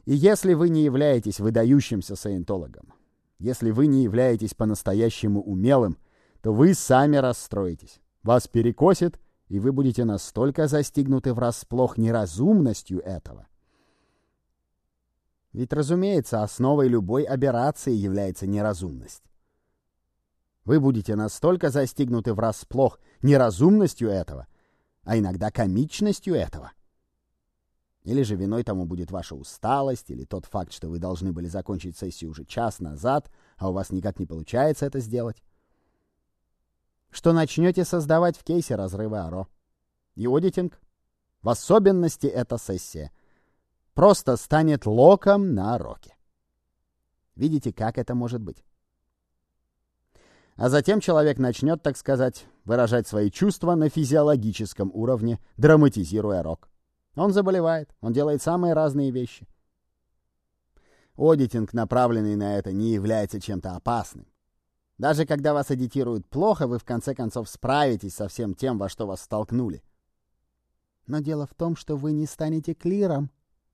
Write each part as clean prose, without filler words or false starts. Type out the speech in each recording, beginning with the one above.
И если вы не являетесь выдающимся саентологом, если вы не являетесь по-настоящему умелым, то вы сами расстроитесь. Вас перекосит, и вы будете настолько застигнуты врасплох неразумностью этого. Ведь, разумеется, основой любой аберрации является неразумность. Вы будете настолько застигнуты врасплох неразумностью этого, а иногда комичностью этого. Или же виной тому будет ваша усталость, или тот факт, что вы должны были закончить сессию уже час назад, а у вас никак не получается это сделать. Что начнете создавать в кейсе разрывы АРО. И одитинг, в особенности эта сессия, просто станет локом на роке. Видите, как это может быть? А затем человек начнет, так сказать, выражать свои чувства на физиологическом уровне, драматизируя рок. Он заболевает, он делает самые разные вещи. Одитинг, направленный на это, не является чем-то опасным. Даже когда вас эдитируют плохо, вы в конце концов справитесь со всем тем, во что вас столкнули. Но дело в том, что вы не станете клиром.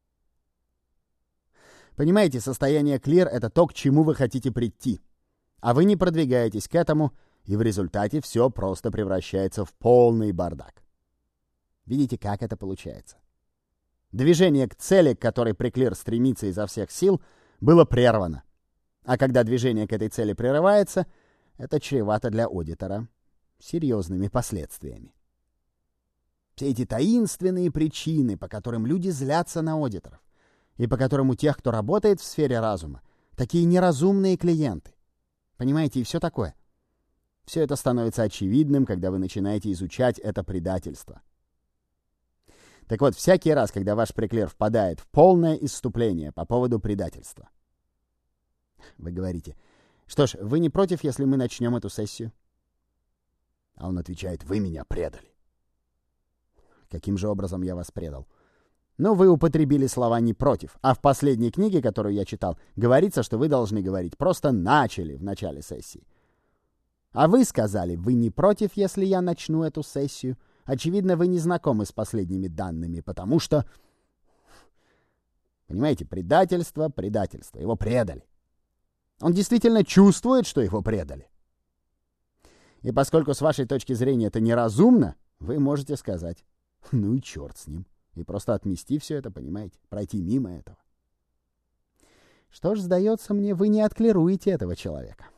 Понимаете, состояние клир — это то, к чему вы хотите прийти. А вы не продвигаетесь к этому, и в результате все просто превращается в полный бардак. Видите, как это получается? Движение к цели, к которой преклир стремится изо всех сил, было прервано. А когда движение к этой цели прерывается, это чревато для одитора серьезными последствиями. Все эти таинственные причины, по которым люди злятся на одиторов, и по которым у тех, кто работает в сфере разума, такие неразумные клиенты. Понимаете, и все такое. Все это становится очевидным, когда вы начинаете изучать это предательство. Так вот, всякий раз, когда ваш преклир впадает в полное исступление по поводу предательства, вы говорите: что ж, вы не против, если мы начнем эту сессию? А он отвечает: вы меня предали. Каким же образом я вас предал? Ну, вы употребили слова «не против», а в последней книге, которую я читал, говорится, что вы должны говорить «просто начали» в начале сессии. А вы сказали: вы не против, если я начну эту сессию? Очевидно, вы не знакомы с последними данными, потому что... Понимаете, предательство, его предали. Он действительно чувствует, что его предали. И поскольку с вашей точки зрения это неразумно, вы можете сказать: ну и черт с ним. И просто отмести все это, понимаете? Пройти мимо этого. Что ж, сдается мне, вы не отклируете этого человека.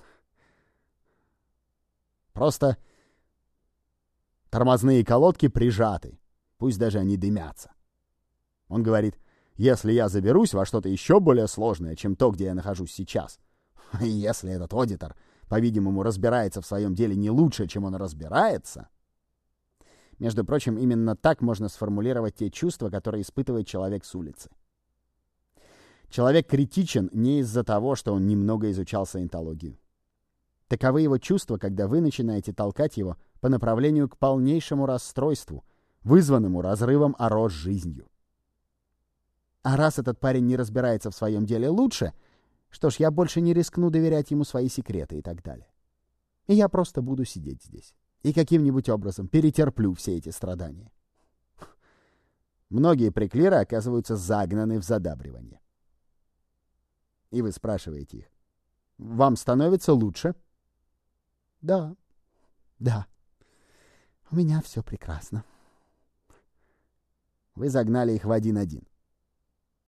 Просто тормозные колодки прижаты. Пусть даже они дымятся. Он говорит: если я заберусь во что-то еще более сложное, чем то, где я нахожусь сейчас, и если этот одитор, по-видимому, разбирается в своем деле не лучше, чем он разбирается... Между прочим, именно так можно сформулировать те чувства, которые испытывает человек с улицы. Человек критичен не из-за того, что он немного изучал саентологию. Таковы его чувства, когда вы начинаете толкать его по направлению к полнейшему расстройству, вызванному разрывом АРО с жизнью. А раз этот парень не разбирается в своем деле лучше, что ж, я больше не рискну доверять ему свои секреты и так далее. И я просто буду сидеть здесь. И каким-нибудь образом перетерплю все эти страдания. Многие преклиры оказываются загнаны в задабривание. И вы спрашиваете их: вам становится лучше? Да, у меня все прекрасно. Вы загнали их в 1-1.